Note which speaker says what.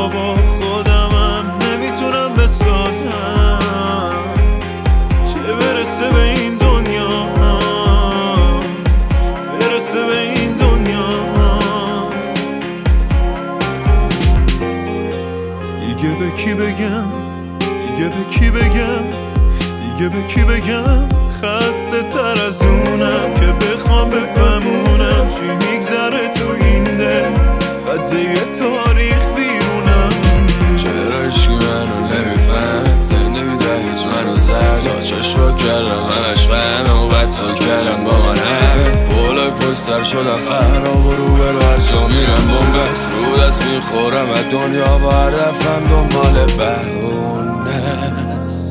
Speaker 1: با خودمم نمیتونم بسازم، چه برسه به این دنیا، برسه به این دنیا. دیگه به کی بگم، دیگه به کی بگم، دیگه به کی بگم؟ خسته تر از اونم که بخوام بفهمونم چی میگذره تو این دل، خط یه تاریخ ویرونم.
Speaker 2: چرا عشقی منو نمیفهم، زندگی ده هیچ منو زد، تا چشم کردم همش غمه و بعد تو کردم با منم، پولای پشتر شدن خراب و رو برو هر جا میرم بومبست، رو دست میخورم از دنیا و هدفم دنبال بهونه است.